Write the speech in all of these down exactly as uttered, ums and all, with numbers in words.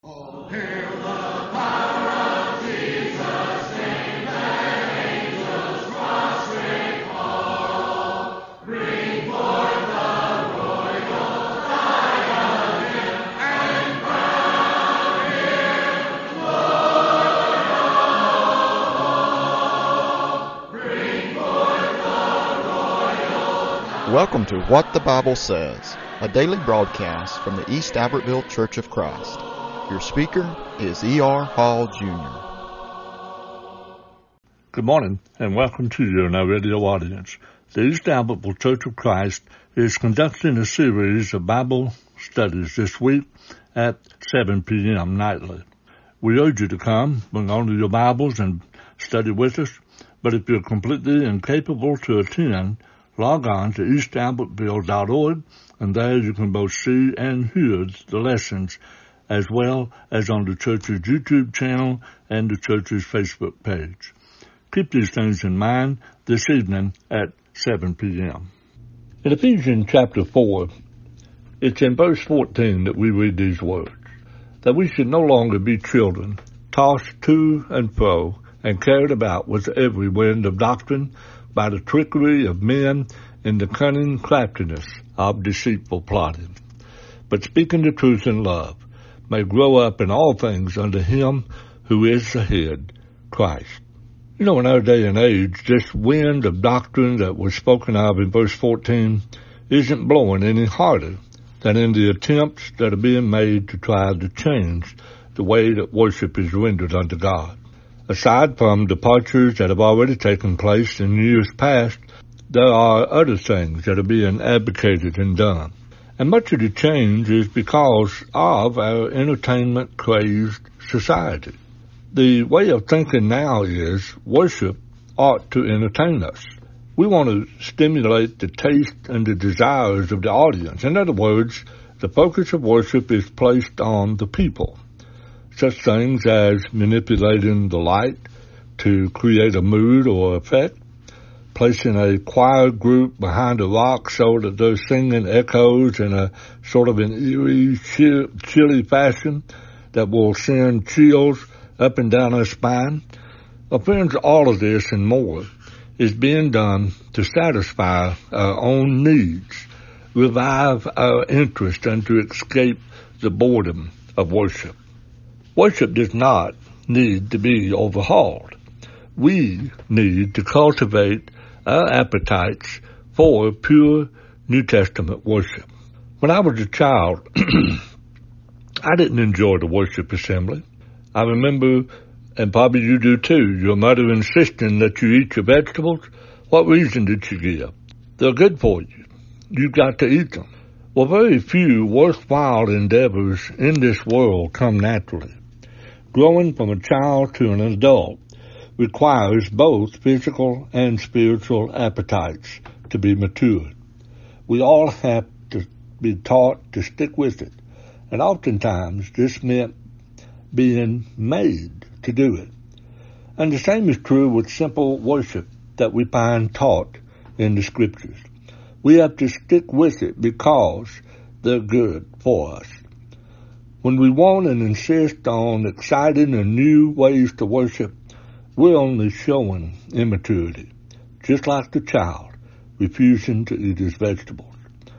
Oh, hail the power of Jesus' name, let angels prostrate fall. Bring forth the royal diadem and crown him Lord of all. Bring forth the royal diadem. Welcome to What the Bible Says, a daily broadcast from the East Albertville Church of Christ. Your speaker is E R Hall, Junior Good morning, and welcome to you and our radio audience. The East Albertville Church of Christ is conducting a series of Bible studies this week at seven p.m. nightly. We urge you to come, bring only your Bibles, and study with us. But if you're completely incapable to attend, log on to east albertville dot org, and there you can both see and hear the lessons, as well as on the church's YouTube channel and the church's Facebook page. Keep these things in mind this evening at seven p.m. In Ephesians chapter four, it's in verse fourteen that we read these words, that we should no longer be children, tossed to and fro and carried about with every wind of doctrine by the trickery of men and the cunning craftiness of deceitful plotting, but speaking the truth in love, may grow up in all things unto him who is the head, Christ. You know, in our day and age, this wind of doctrine that was spoken of in verse fourteen isn't blowing any harder than in the attempts that are being made to try to change the way that worship is rendered unto God. Aside from departures that have already taken place in years past, there are other things that are being advocated and done. And much of the change is because of our entertainment-crazed society. The way of thinking now is worship ought to entertain us. We want to stimulate the taste and the desires of the audience. In other words, the focus of worship is placed on the people. Such things as manipulating the light to create a mood or effect, placing a choir group behind a rock so that their singing echoes in a sort of an eerie, chilly fashion that will send chills up and down our spine. Well, friends, all of this and more is being done to satisfy our own needs, revive our interest, and to escape the boredom of worship. Worship does not need to be overhauled. We need to cultivate our appetites for pure New Testament worship. When I was a child, I didn't enjoy the worship assembly. I remember, and probably you do too, your mother insisting that you eat your vegetables. What reason did she give? They're good for you. You've got to eat them. Well, very few worthwhile endeavors in this world come naturally. Growing from a child to an adult requires both physical and spiritual appetites to be matured. We all have to be taught to stick with it, and oftentimes this meant being made to do it. And the same is true with simple worship that we find taught in the Scriptures. We have to stick with it because they're good for us. When we want and insist on exciting and new ways to worship, we're only showing immaturity, just like the child refusing to eat his vegetables.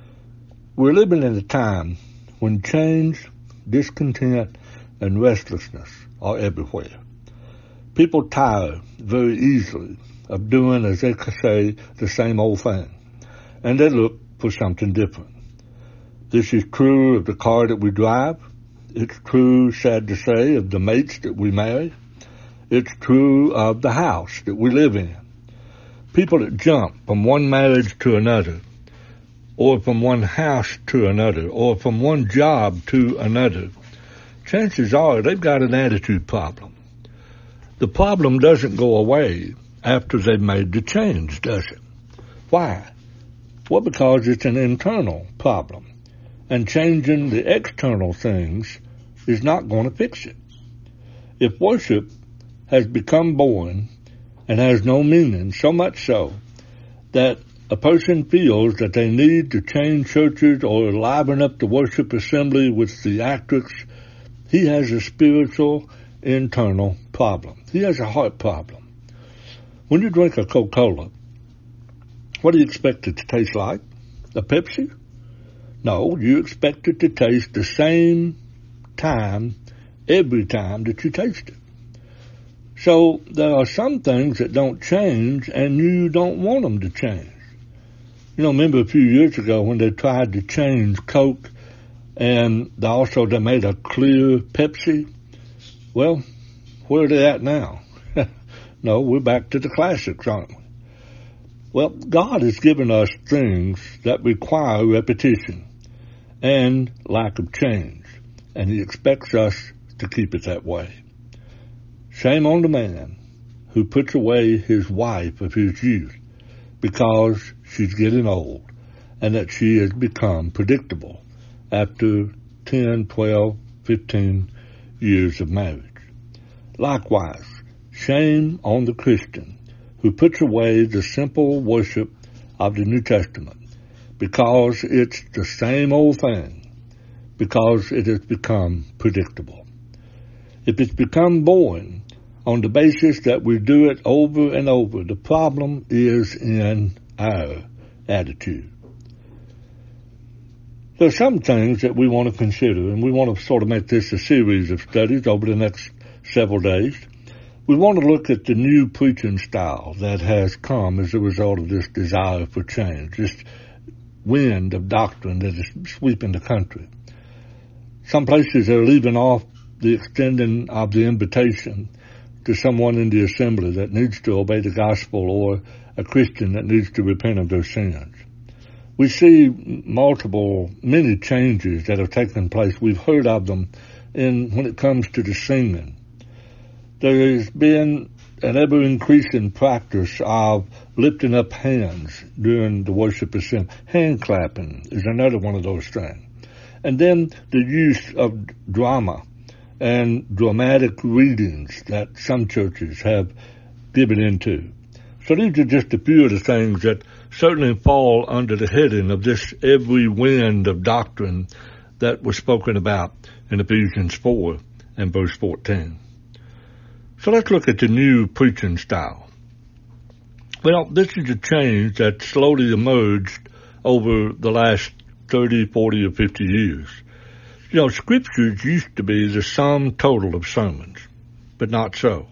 We're living in a time when change, discontent, and restlessness are everywhere. People tire very easily of doing, as they say, the same old thing, and they look for something different. This is true of the car that we drive. It's true, sad to say, of the mates that we marry. It's true of the house that we live in. People that jump from one marriage to another, or from one house to another, or from one job to another, chances are they've got an attitude problem. The problem doesn't go away after they've made the change, does it? Why? Well, because it's an internal problem, and changing the external things is not going to fix it. If worship has become boring and has no meaning, so much so that a person feels that they need to change churches or liven up the worship assembly with theatrics, he has a spiritual internal problem. He has a heart problem. When you drink a Coca-Cola, what do you expect it to taste like? A Pepsi? No, you expect it to taste the same time every time that you taste it. So there are some things that don't change, and you don't want them to change. You know, remember a few years ago when they tried to change Coke, and they also they made a clear Pepsi? Well, where are they at now? No, we're back to the classics, aren't we? Well, God has given us things that require repetition and lack of change, and He expects us to keep it that way. Shame on the man who puts away his wife of his youth because she's getting old and that she has become predictable after ten, twelve, fifteen years of marriage. Likewise, shame on the Christian who puts away the simple worship of the New Testament because it's the same old thing, because it has become predictable. If it's become boring on the basis that we do it over and over, the problem is in our attitude. There are some things that we want to consider, and we want to sort of make this a series of studies over the next several days. We want to look at the new preaching style that has come as a result of this desire for change, this wind of doctrine that is sweeping the country. Some places are leaving off the extending of the invitation to someone in the assembly that needs to obey the gospel or a Christian that needs to repent of their sins. We see multiple, many changes that have taken place. We've heard of them in when it comes to the singing. There has been an ever-increasing practice of lifting up hands during the worship assembly. Hand clapping is another one of those things. And then the use of drama and dramatic readings that some churches have given into. So these are just a few of the things that certainly fall under the heading of this every wind of doctrine that was spoken about in Ephesians four and verse fourteen. So let's look at the new preaching style. Well, this is a change that slowly emerged over the last thirty, forty, or fifty years. You know, scriptures used to be the sum total of sermons, but not so.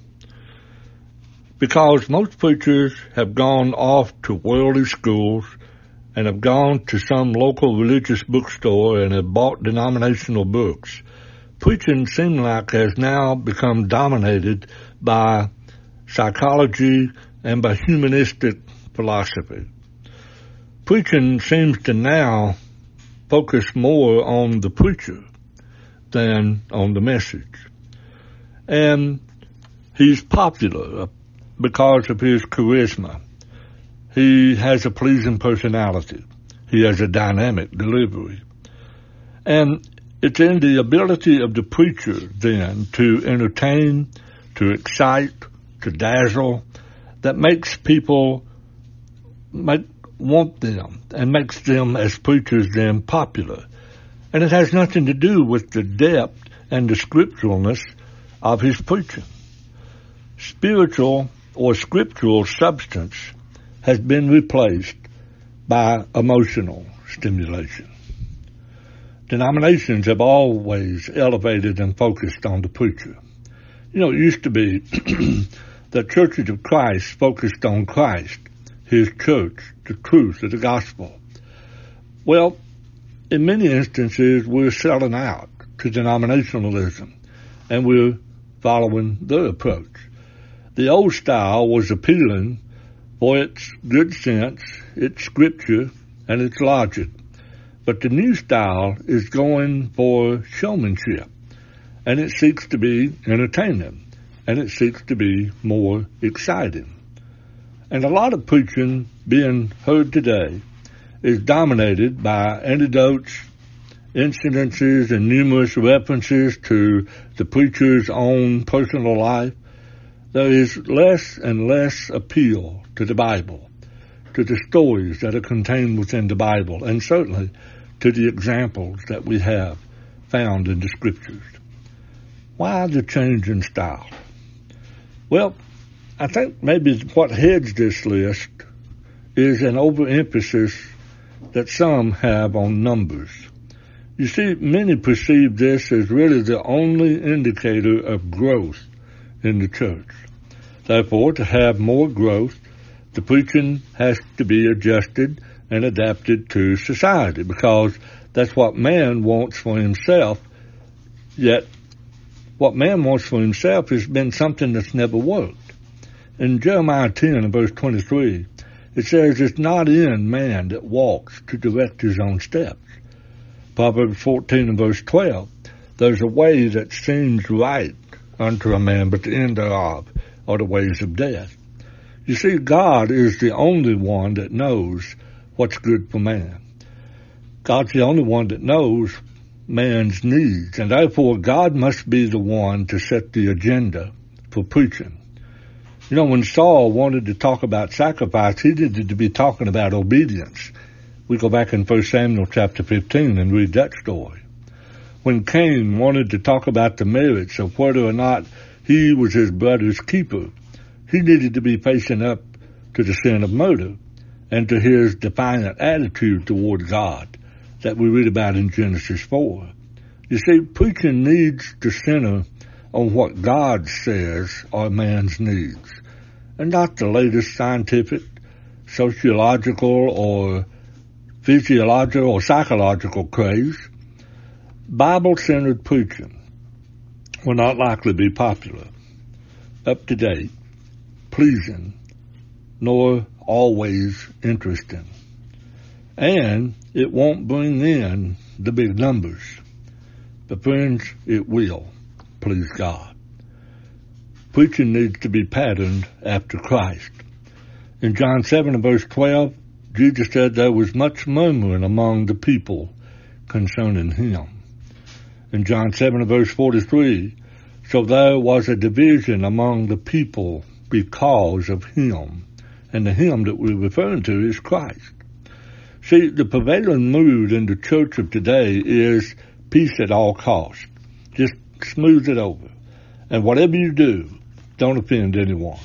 Because most preachers have gone off to worldly schools and have gone to some local religious bookstore and have bought denominational books, preaching seems like has now become dominated by psychology and by humanistic philosophy. Preaching seems to now focus more on the preacher than on the message. And he's popular because of his charisma. He has a pleasing personality. He has a dynamic delivery. And it's in the ability of the preacher, then, to entertain, to excite, to dazzle, that makes people make, want them and makes them, as preachers, then popular. And it has nothing to do with the depth and the scripturalness of his preaching. Spiritual or scriptural substance has been replaced by emotional stimulation. Denominations have always elevated and focused on the preacher. You know, it used to be that churches of Christ focused on Christ, His church, the truth of the gospel. Well, in many instances, we're selling out to denominationalism, and we're following their approach. The old style was appealing for its good sense, its scripture, and its logic. But the new style is going for showmanship, and it seeks to be entertaining, and it seeks to be more exciting. And a lot of preaching being heard today is dominated by anecdotes, incidences, and numerous references to the preacher's own personal life. There is less and less appeal to the Bible, to the stories that are contained within the Bible, and certainly to the examples that we have found in the Scriptures. Why the change in style? Well, I think maybe what heads this list is an overemphasis that some have on numbers. You see, many perceive this as really the only indicator of growth in the church. Therefore, to have more growth, the preaching has to be adjusted and adapted to society, because that's what man wants for himself. Yet, what man wants for himself has been something that's never worked. In Jeremiah ten and verse twenty-three, it says, "It's not in man that walks to direct his own steps." Proverbs fourteen and verse twelve, "There's a way that seems right unto a man, but the end thereof are the ways of death." You see, God is the only one that knows what's good for man. God's the only one that knows man's needs, and therefore God must be the one to set the agenda for preaching. You know, when Saul wanted to talk about sacrifice, he needed to be talking about obedience. We go back in First Samuel chapter fifteen and read that story. When Cain wanted to talk about the merits of whether or not he was his brother's keeper, he needed to be facing up to the sin of murder and to his defiant attitude toward God that we read about in Genesis four. You see, preaching needs to center on what God says are man's needs, and not the latest scientific, sociological, or physiological or psychological craze. Bible-centered preaching will not likely be popular, up-to-date, pleasing, nor always interesting. And it won't bring in the big numbers. But friends, it will please God. Preaching needs to be patterned after Christ. In John seven and verse twelve, Jesus said there was much murmuring among the people concerning him. In John seven and verse forty-three, so there was a division among the people because of him. And the him that we're referring to is Christ. See, the prevailing mood in the church of today is peace at all costs. Just smooth it over. And whatever you do, don't offend anyone.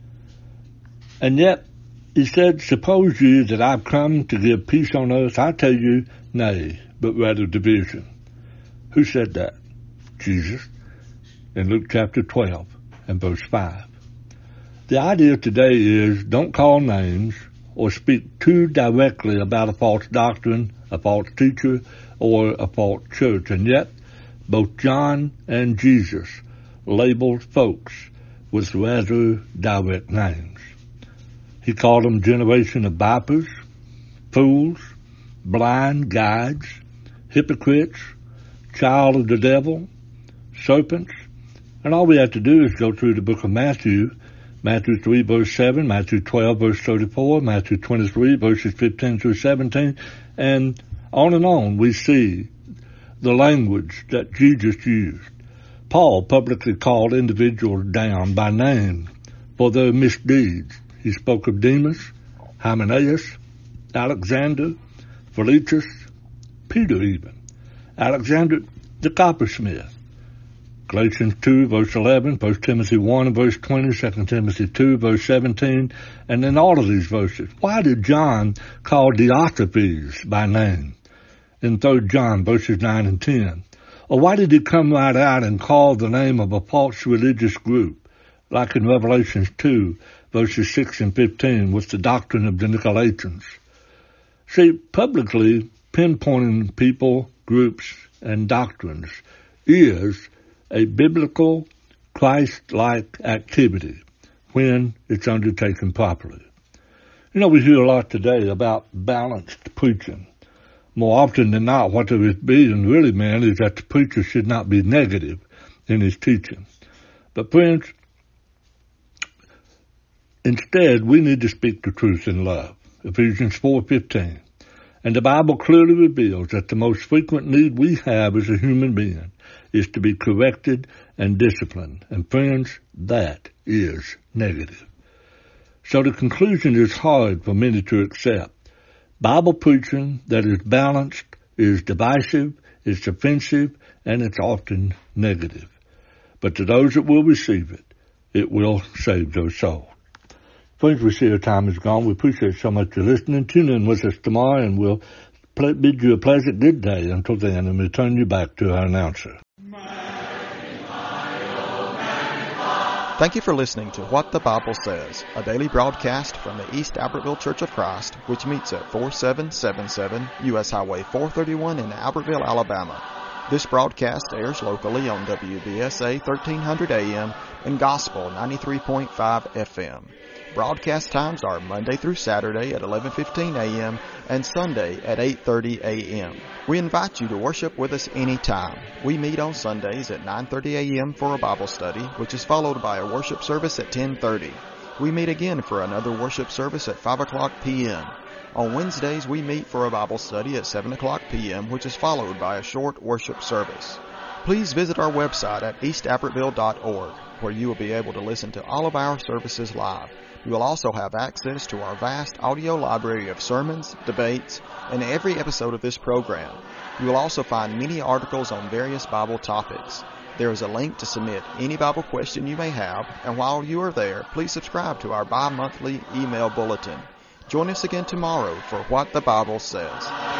And yet, he said, suppose you that I've come to give peace on earth, I tell you, nay, but rather division. Who said that? Jesus, in Luke chapter twelve and verse five. The idea today is don't call names or speak too directly about a false doctrine, a false teacher, or a false church. And yet, both John and Jesus labeled folks with rather direct names. He called them generation of vipers, fools, blind guides, hypocrites, child of the devil, serpents. And all we have to do is go through the book of Matthew, Matthew three, verse seven, Matthew twelve, verse thirty-four, Matthew twenty-three, verses fifteen through seventeen, and on and on we see the language that Jesus used. Paul publicly called individuals down by name for their misdeeds. He spoke of Demas, Hymenaeus, Alexander, Philetus, Peter even, Alexander the coppersmith. Galatians two, verse eleven, First Timothy one, verse twenty, Second Timothy two, verse seventeen, and in all of these verses. Why did John call Diotrephes by name in Third John, verses nine and ten? Or why did he come right out and call the name of a false religious group, like in Revelations two, verses six and fifteen, with the doctrine of the Nicolaitans? See, publicly pinpointing people, groups, and doctrines is a biblical, Christ-like activity when it's undertaken properly. You know, we hear a lot today about balanced preaching. More often than not, what there is being really meant is that the preacher should not be negative in his teaching. But friends, instead, we need to speak the truth in love. Ephesians four fifteen. And the Bible clearly reveals that the most frequent need we have as a human being is to be corrected and disciplined. And friends, that is negative. So the conclusion is hard for many to accept. Bible preaching that is balanced is divisive, it's offensive, and it's often negative. but to those that will receive it, it will save their soul. Friends, we see our time is gone. We appreciate so much your listening. Tune in with us tomorrow, and we'll bid you a pleasant good day until then, and we'll turn you back to our announcer. Thank you for listening to What the Bible Says, a daily broadcast from the East Albertville Church of Christ, which meets at forty-seven seventy-seven U S Highway four thirty-one in Albertville, Alabama. This broadcast airs locally on W B S A thirteen hundred A M and Gospel ninety-three point five F M. Broadcast times are Monday through Saturday at eleven fifteen A M and Sunday at eight thirty A M. We invite you to worship with us anytime. We meet on Sundays at nine thirty A M for a Bible study, which is followed by a worship service at ten thirty. We meet again for another worship service at five o'clock P M On Wednesdays, we meet for a Bible study at seven o'clock P M, which is followed by a short worship service. Please visit our website at east albertville dot org, where you will be able to listen to all of our services live. You will also have access to our vast audio library of sermons, debates, and every episode of this program. You will also find many articles on various Bible topics. There is a link to submit any Bible question you may have, and while you are there, please subscribe to our bi-monthly email bulletin. Join us again tomorrow for What the Bible Says.